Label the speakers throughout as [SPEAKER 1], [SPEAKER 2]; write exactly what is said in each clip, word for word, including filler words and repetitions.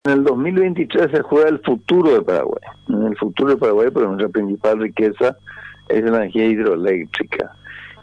[SPEAKER 1] En el dos mil veintitrés se juega el futuro de Paraguay. En el futuro de Paraguay, porque nuestra principal riqueza es la energía hidroeléctrica.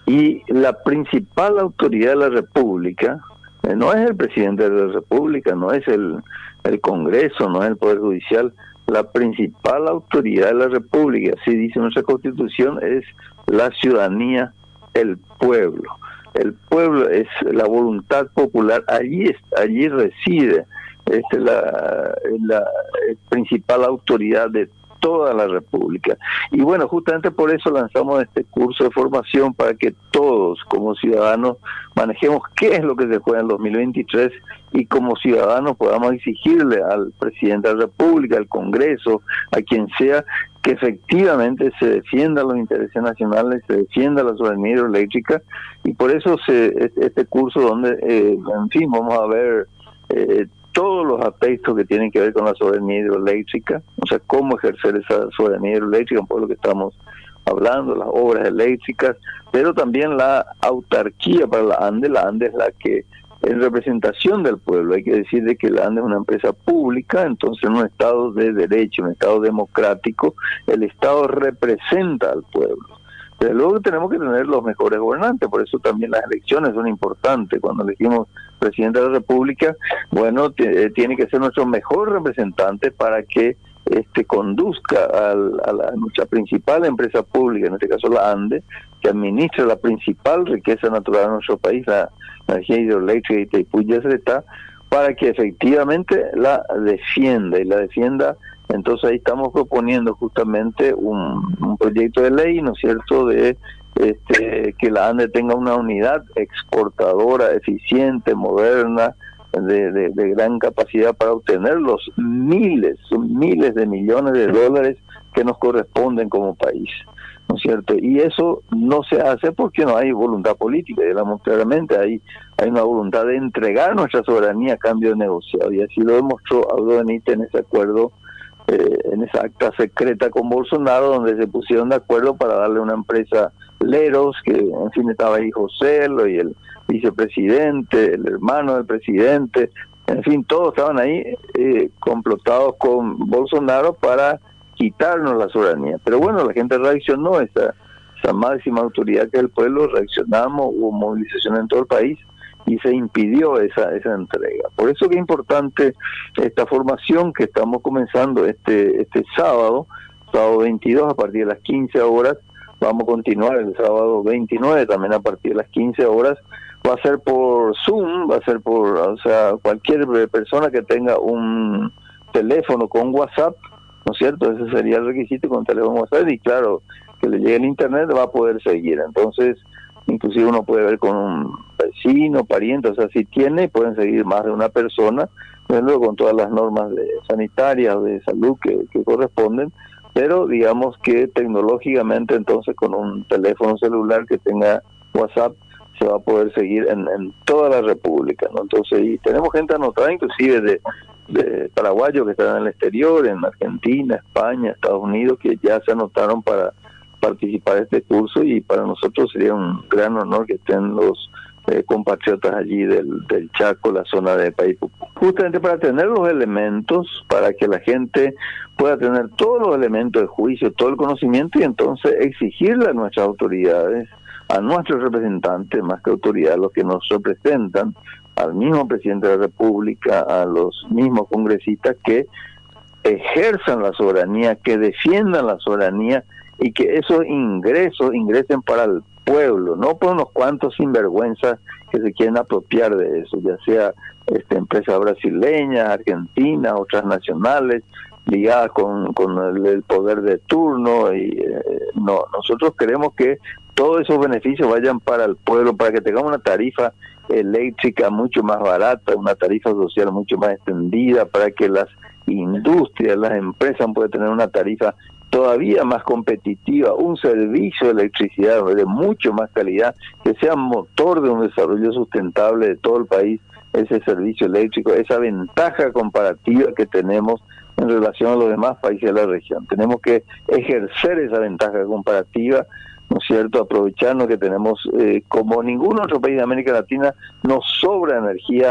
[SPEAKER 1] Y la principal autoridad de la República eh, no es el presidente de la República, no es el, el Congreso, no es el Poder Judicial. La principal autoridad de la República, así dice nuestra Constitución, es la ciudadanía, el pueblo. El pueblo es la voluntad popular, allí, allí reside este, la, la principal autoridad de toda la República. Y bueno, justamente por eso lanzamos este curso de formación para que todos como ciudadanos manejemos qué es lo que se juega en dos mil veintitrés y como ciudadanos podamos exigirle al presidente de la República, al Congreso, a quien sea, que efectivamente se defiendan los intereses nacionales, se defienda la soberanía hidroeléctrica, y por eso se, este curso donde, eh, en fin, vamos a ver eh, todos los aspectos que tienen que ver con la soberanía hidroeléctrica, o sea, cómo ejercer esa soberanía hidroeléctrica, un poco lo que estamos hablando, las obras eléctricas, pero también la autarquía para la ANDE. La ANDE es la que, en representación del pueblo, hay que decir de que la ANDE es una empresa pública, entonces en un estado de derecho, un estado democrático, el Estado representa al pueblo. Pero luego tenemos que tener los mejores gobernantes, por eso también las elecciones son importantes. Cuando elegimos presidente de la República, bueno, tiene que ser nuestro mejor representante para que este conduzca al, a, la, a nuestra principal empresa pública, en este caso la ANDE, que administra la principal riqueza natural de nuestro país, la, la energía hidroeléctrica, Itaipú y Yacyretá, para que efectivamente la defienda y la defienda. Entonces ahí estamos proponiendo justamente un, un proyecto de ley, ¿no es cierto?, de este, que la ANDE tenga una unidad exportadora, eficiente, moderna, de, de, de gran capacidad para obtener los miles, miles de millones de dólares que nos corresponden como país, ¿no es cierto? Y eso no se hace porque no hay voluntad política, digamos claramente, hay, hay una voluntad de entregar nuestra soberanía a cambio de negociado, y así lo demostró Aldo Benítez en ese acuerdo, eh, en esa acta secreta con Bolsonaro, donde se pusieron de acuerdo para darle una empresa Leros, que en fin estaba ahí Joselo y el vicepresidente, el hermano del presidente, en fin, todos estaban ahí eh, complotados con Bolsonaro para quitarnos la soberanía. Pero bueno, la gente reaccionó, esa, esa máxima autoridad que es el pueblo, reaccionamos, hubo movilización en todo el país y se impidió esa, esa entrega. Por eso que es importante esta formación que estamos comenzando este, este sábado, sábado veintidós a partir de las quince horas, vamos a continuar el sábado veintinueve también a partir de las quince horas, va a ser por Zoom, va a ser por, o sea, cualquier persona que tenga un teléfono con WhatsApp, ¿no es cierto? Ese sería el requisito, con teléfono WhatsApp, y claro, que le llegue el internet va a poder seguir. Entonces, inclusive uno puede ver con un vecino, pariente, o sea, si tiene, pueden seguir más de una persona, luego con todas las normas de sanitarias, de salud que, que corresponden, pero digamos que tecnológicamente entonces con un teléfono celular que tenga WhatsApp se va a poder seguir en, en toda la República, ¿no? Entonces, y tenemos gente anotada inclusive de, de paraguayos que están en el exterior, en Argentina, España, Estados Unidos, que ya se anotaron para participar en este curso, y para nosotros sería un gran honor que estén los eh, compatriotas allí del, del Chaco, la zona de Paipú, justamente para tener los elementos, para que la gente pueda tener todos los elementos de juicio, todo el conocimiento, y entonces exigirle a nuestras autoridades, a nuestros representantes, más que autoridades, los que nos representan, al mismo presidente de la República, a los mismos congresistas, que ejerzan la soberanía, que defiendan la soberanía, y que esos ingresos ingresen para el pueblo, no por unos cuantos sinvergüenzas que se quieren apropiar de eso, ya sea este, empresas brasileñas, argentinas, otras nacionales, ligadas con, con el, el poder de turno. Y eh, no, nosotros queremos que todos esos beneficios vayan para el pueblo, para que tengamos una tarifa eléctrica mucho más barata, una tarifa social mucho más extendida, para que las industrias, las empresas puedan tener una tarifa todavía más competitiva, un servicio de electricidad de mucho más calidad, que sea motor de un desarrollo sustentable de todo el país, ese servicio eléctrico, esa ventaja comparativa que tenemos en relación a los demás países de la región. Tenemos que ejercer esa ventaja comparativa, ¿no es cierto?, aprovecharnos que tenemos, eh, como ningún otro país de América Latina, nos sobra energía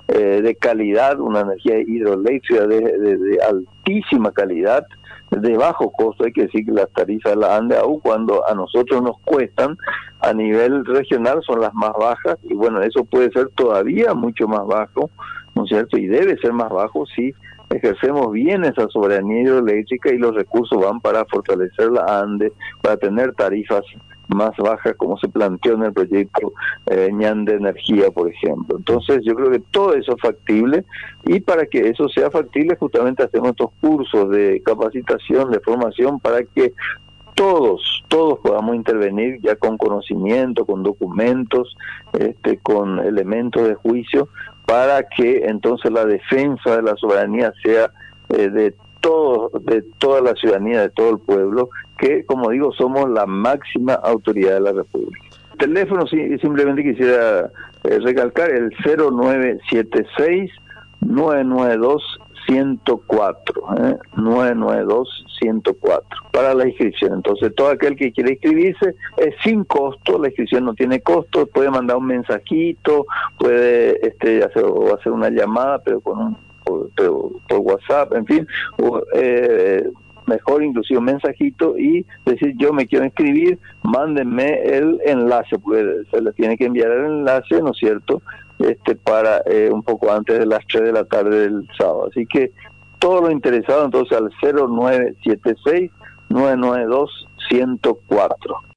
[SPEAKER 1] eh, de calidad, una energía hidroeléctrica de, de, de altísima calidad, de bajo costo. Hay que decir que las tarifas de la ANDE, aun cuando a nosotros nos cuestan, a nivel regional son las más bajas, y bueno, eso puede ser todavía mucho más bajo, ¿no es cierto? Y debe ser más bajo si ejercemos bien esa soberanía hidroeléctrica y los recursos van para fortalecer la ANDE, para tener tarifas más bajas como se planteó en el proyecto eh, Ñan de Energía, por ejemplo. Entonces yo creo que todo eso es factible, y para que eso sea factible justamente hacemos estos cursos de capacitación, de formación, para que todos, todos podamos intervenir ya con conocimiento, con documentos, este, con elementos de juicio, para que entonces la defensa de la soberanía sea eh, de todo, de toda la ciudadanía, de todo el pueblo, que, como digo, somos la máxima autoridad de la República. El teléfono, sí, simplemente quisiera eh, recalcar el cero nueve siete seis, nueve nueve dos, ciento cuatro, ¿eh? nueve nueve dos, ciento cuatro, para la inscripción. Entonces, todo aquel que quiera inscribirse es sin costo, la inscripción no tiene costo, puede mandar un mensajito, puede este hacer, o hacer una llamada, pero con un por, pero por WhatsApp, en fin, o, eh, mejor inclusive un mensajito y decir yo me quiero inscribir, mándenme el enlace, porque se le tiene que enviar el enlace, ¿no es cierto?, este para eh, un poco antes de las tres de la tarde del sábado. Así que todos los interesados entonces al cero nueve siete seis, nueve nueve dos, ciento cuatro.